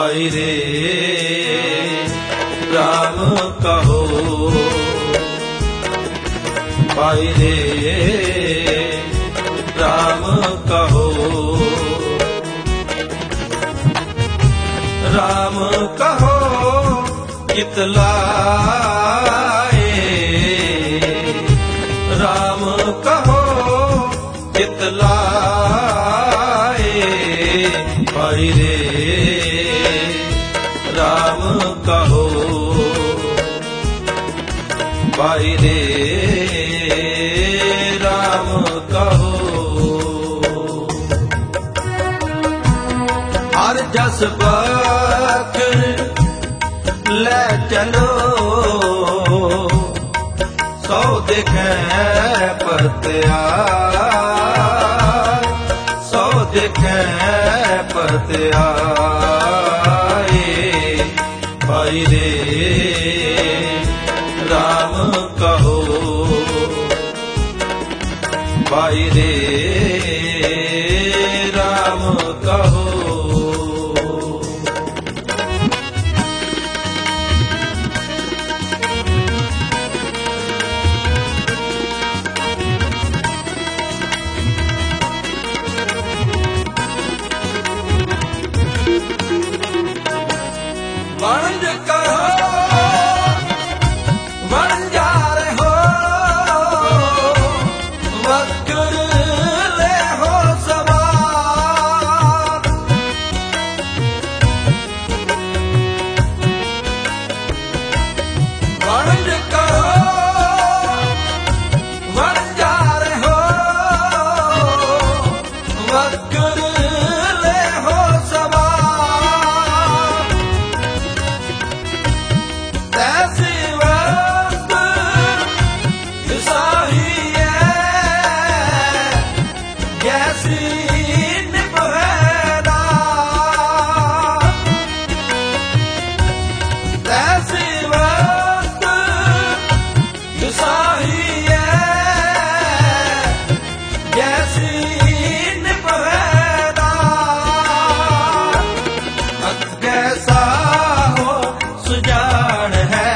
भाई रे राम कहो, भाई रे राम कहो, राम कहो कितलाए, राम कहो कितलाए, भाई रे राम कहो, भाई रे राम कहो। हर जस बखर ले चलो, सौ दिखे पत्यार, सौ दिखे पत्यार, भाई रे राम कहो, भाई रे राम कहो। वणज कहो वणजार हो, वक्र ले हो सवार, वणज कहो वणजार हो, वक्र ले हो सवार, तैसी वस्त साही है जैसी निभैदा, तैसी वस्त साही है जैसी निभैदा, कैसा हो सुजान है,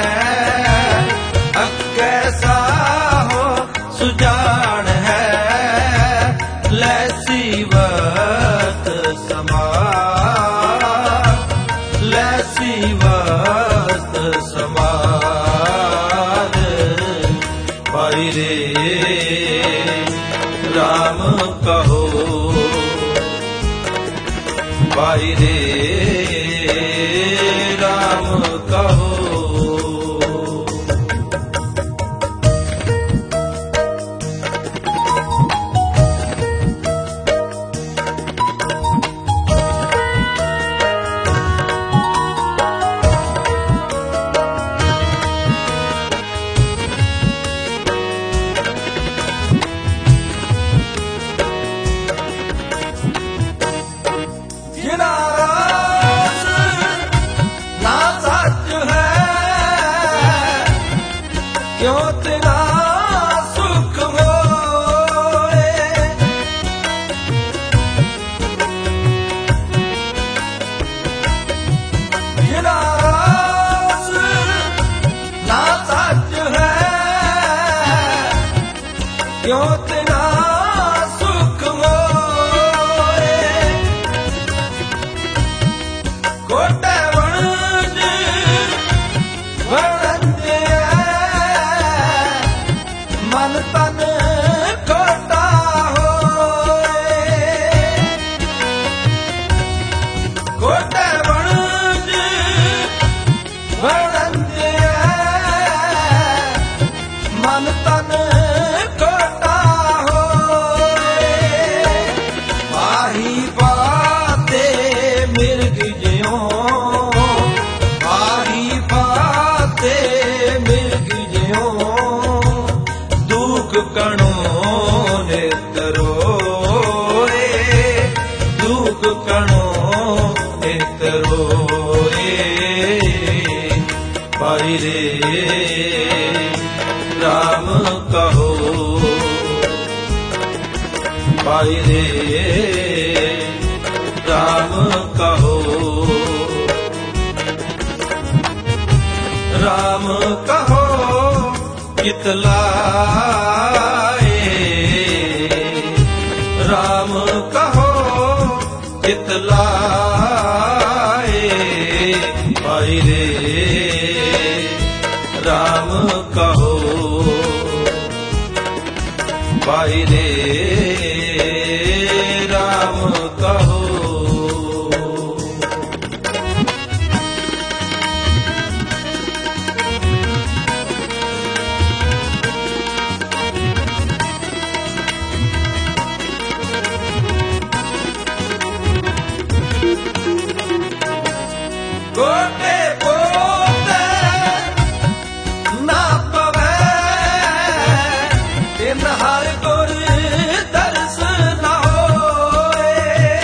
कैसा हो सुजान है, लैसी वक्त समार, लैसी वक्त समार, भाई रे राम कहो, भाई रे राम कहो। जिना रास ना सच है, क्यों तेरा सुख होए, जिना रास ना सच है, क्यों तेरा सुख होए, कोटे वणज वणंदे मन तन कोटा होए, कोटे वणज वणंदे मन तन कोटा होए, आही बाते मिर्ग ज्यों, आही बाते मिर्ग ज्यों, दुख कणो नितरोए, दुख कणो नितरोए, भाई रे राम कहो, भाई रे राम कहो, राम कहो कितलाए, राम कहो कितलाए, भाई रे राम कहो, भाई रे राम कहो। गोटे पोते ना पवे इन हर गुर दर्श न होए,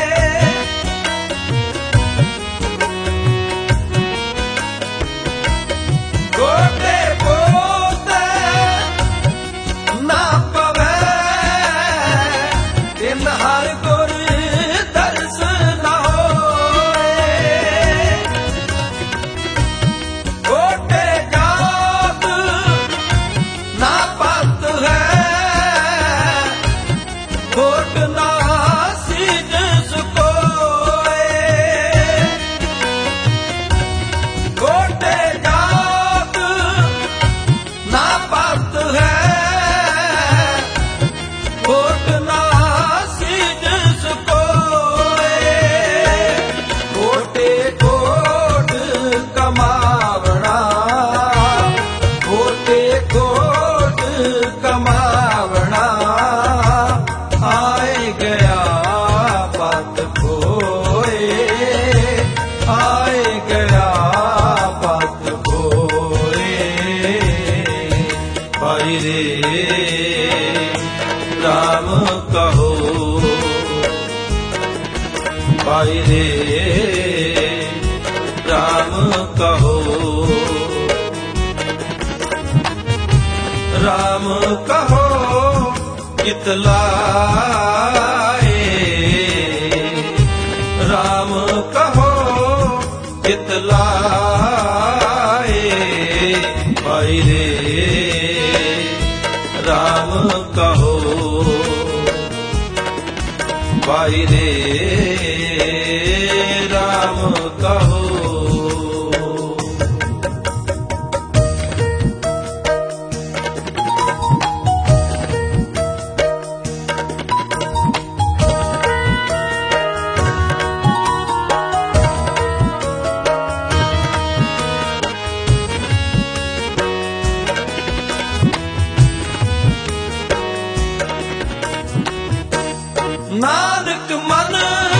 गोटे पोते ना पवे इन हर गुर दर्श न होए, गोटे जात ना पत है, गोट ना सीज सुकोए, गोटे जात ना पत है, गोट ना सीज सुकोए, गोटे कोट कमावना, गोटे कोट कमावना, आए गया पत खोए, आए गया पत खोए, भाई रे राम कहो, भाई रे राम कहो, राम कहो कितलाए, राम कहो कितलाए, भाई रे राम कहो, भाई रे राम कहो। नानक मन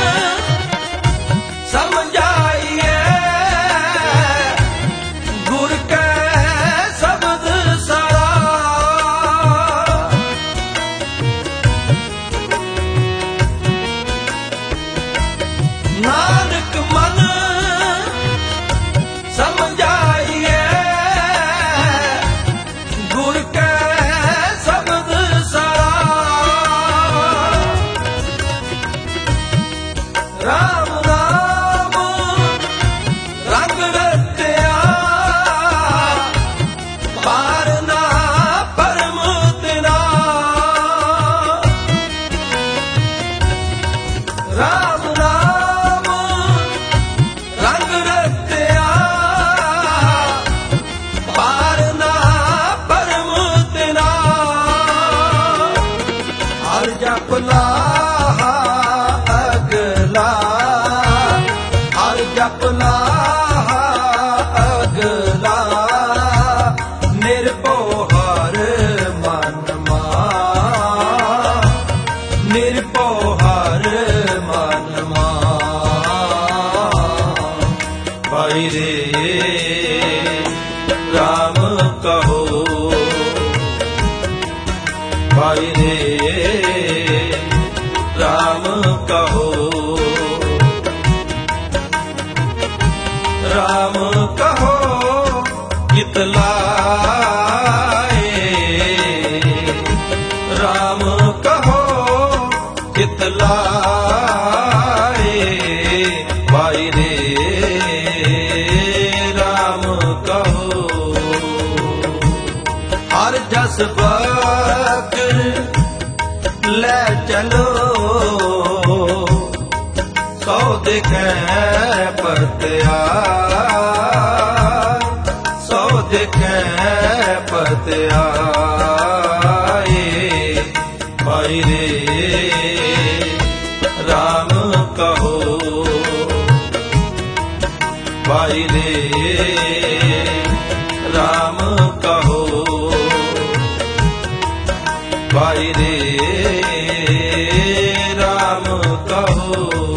समझाइए, गुर के शब्द सारा, नानक मन समझाइए, गुर के शब्द सारा, राम राम रंग रत्या, पारना परम तेरा, राम राम रंग रत्या, पारना परम तेरा, हर जपला जपला अगला, निर्भोहर मन मान, निर्भोहर मन मान, भाई रे राम कहो, भाई रे राम कहो, राम कहो कितलाए, राम कहो कितलाए, भाई रे राम कहो। साथ ले चलो, सौ दिखे पतिया, सौ दिखे पतिया भाई रे राम कहो, भाई रे राम कहो, भाई रे राम कहो।